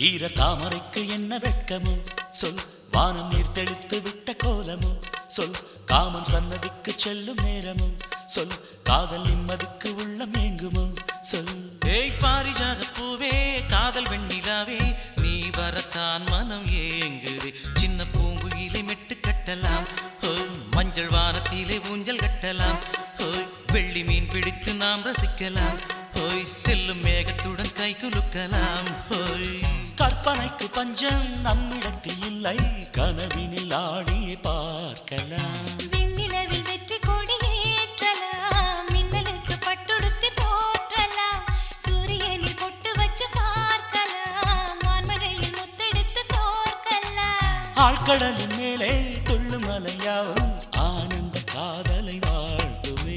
ஈர தாமரைக்கு என்ன வெட்கமோ சொல், வானம் நீர் தெளித்து விட்ட கோலமோ சொல், காமன் சன்னதிக்கு செல்லும் நேரமோ சொல், காதல் நிம்மதிக்கு உள்ளம் ஏங்குமோ சொல். ஏய் பாரிஜாத பூவே, காதல் வெண்ணிலாவே, நீ வரத்தான் மனம் ஏங்குதே. சின்ன பூங்குயிலை மெட்டு கட்டலாம், மஞ்சள் வானத்திலே ஊஞ்சல் கட்டலாம், வெள்ளி மீன் பிடித்து நாம் ரசிக்கலாம், செல்லும் மேகத்துடன் கை குலுக்கலாம். கற்பனைக்கு பஞ்சம் நம்மிடத்தில் இல்லை, கனவினில் ஆடியே பார்க்கலாம். விண்ணிலவில் வெற்றி கொடி ஏற்றலாம், மின்னலுக்கு பட்டுடுத்தி போற்றலாம், சூரியனில் பொட்டு வச்சு பார்க்கலாம், வான்மழையில் முத்தெடுத்து கோர்க்கலாம். ஆழ்கடலின் மேலே துள்ளும் அலையாவும் ஆனந்த காதலை வாழ்த்துமே.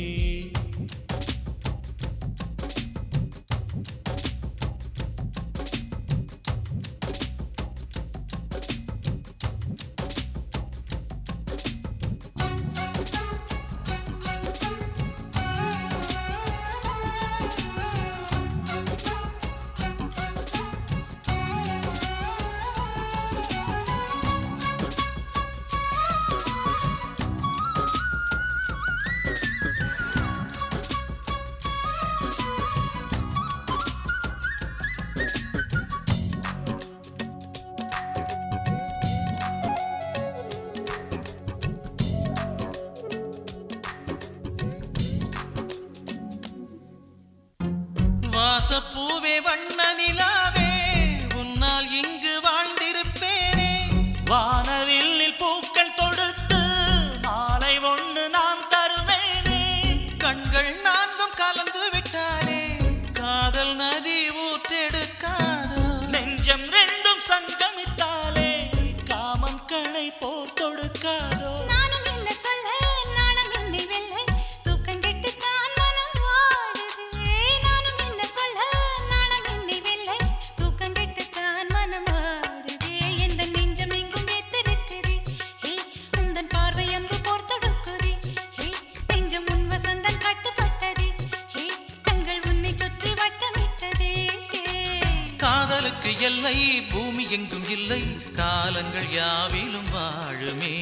வாசப்பூவே வண்ண நிலாவே, உன்னால் இங்கு வாழ்ந்திருப்பேனே. வானவில்லில் பூக்கள் தொடுத்து மாலை ஒன்று நான் தருவேனே. கண்கள் நான்கும் கலந்து விட்டாலே காதல் நதி ஊற்றெடுக்காதோ. நெஞ்சம் ரெண்டும் சங்கமித்தாலே காமன் கணை போர் தொடுக்காதோ. நானும் என்ன சொல்ல, நானும் என்னை வெல்ல, தூக்கம் கெட்டுத்தான் மனம் வாடுதே. நானும் என்ன சொல்ல, நானும் என்னை வெல்ல, தூக்கம் கெட்டுத்தான் மனம் வாடுதே. எந்த நெஞ்சம் எங்கும் வேத்திருக்குதே, உந்தன் பார்வை அம்பு போர் தொடுக்குதே. நெஞ்சம் உன் வசந்தன் கட்டுப்பட்டதே, கண்கள் உன்னை சுற்றி வட்டமிட்டதே. காதலுக்கு எல்லை பூமி எங்கும் இல்லை, காலங்கள் யாவிலும் வாழுமே.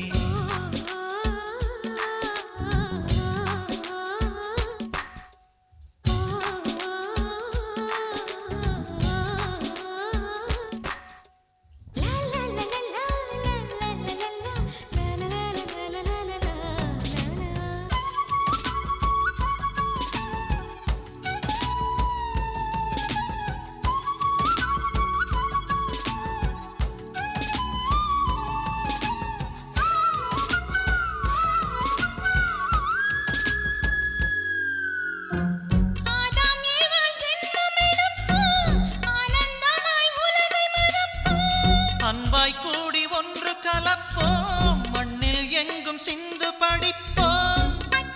அன்பாய் கூடி ஒன்று கலப்போம், மண்ணில் எங்கும் சிந்து படிப்போம்.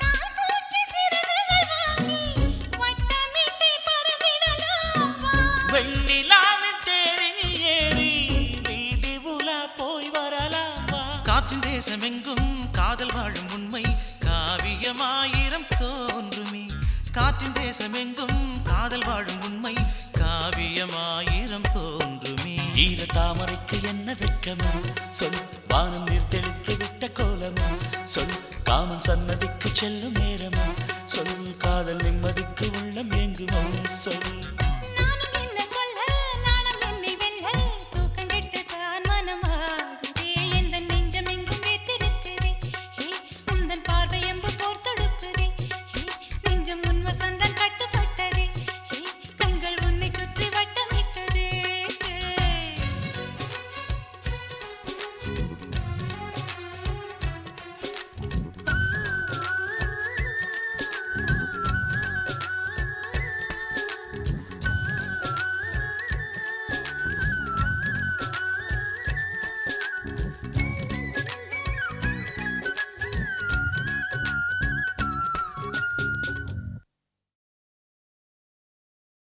வெண்ணிலாவின் தேரினில் ஏறி வீதி உலா போய் வரலாமா. காற்றின் தேசம் எங்கும் காதல் வாழும் உண்மை காவியமாயிரம் தோன்றுமே. காற்றின் தேசம் எங்கும் காதல் வாழும் உண்மை காவியமாயிரம் தோன்றுமே. ஈர தாமரைக்கு என்ன வெட்கமோ சொல், வானம் நீர் தெளித்து விட்ட கோலமோ சொல், காமன் சன்னதிக்கு செல்லும் நேரமோ சொல், காதல் நிம்மதிக்கு உள்ளம் ஏங்குமோ சொல்.